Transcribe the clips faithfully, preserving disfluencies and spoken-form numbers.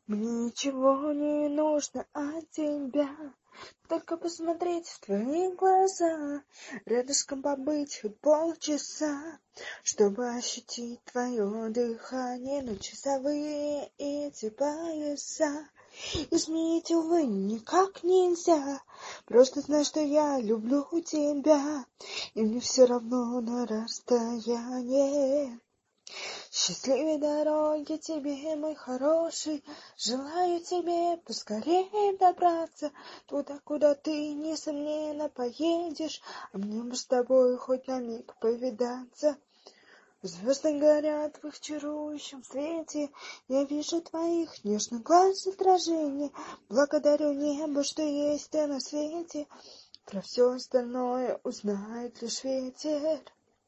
Мне ничего не нужно от тебя, только посмотреть в твои глаза, рядышком побыть хоть полчаса, чтобы ощутить твое дыхание, но часовые эти пояса изменить, увы, никак нельзя. Просто знай, что я люблю тебя, и мне все равно на расстоянии. Счастливой дороги тебе, мой хороший, желаю тебе поскорее добраться туда, куда ты, несомненно, поедешь, а мне бы с тобой хоть на миг повидаться. Звезды горят в их чарующем свете, я вижу твоих нежных глаз отражение. Благодарю небо, что есть ты на свете, про все остальное узнает лишь ветер.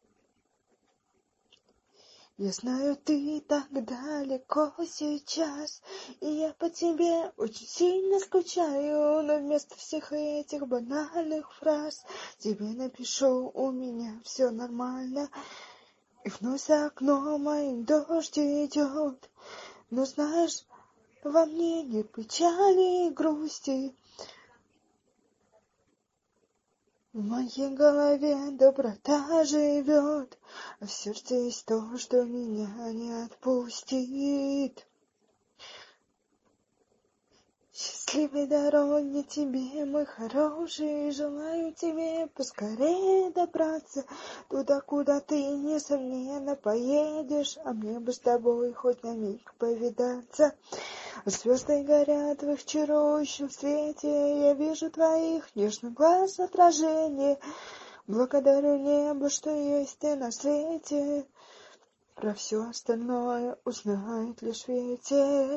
Я знаю, ты так далеко сейчас, и я по тебе очень сильно скучаю, но вместо всех этих банальных фраз тебе напишу: у меня все нормально. И вновь за окном моим дождь идет, но знаешь, во мне нет печали и грусти. В моей голове доброта живет, а в сердце есть то, что меня не отпустит. Счастливой дороги тебе, мой хороший, желаю тебе поскорее добраться туда, куда ты, несомненно, поедешь, а мне бы с тобой хоть на миг повидаться. Звезды горят в их чарующем свете, я вижу твоих нежных глаз отражение. Благодарю небо, что есть ты на свете, про все остальное узнает лишь ветер.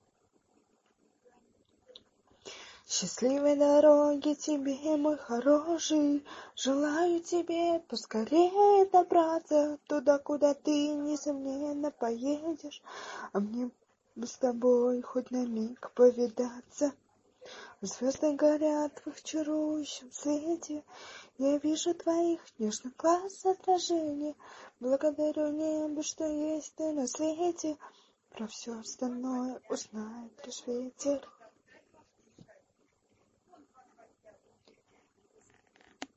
Счастливой дороги тебе, мой хороший, желаю тебе поскорее добраться туда, куда ты, несомненно, поедешь, а мне бы с тобой хоть на миг повидаться. Звезды горят в их чарующем свете, я вижу твоих нежных глаз отражение. Благодарю небо, что есть ты на свете, про все остальное узнает лишь ветер.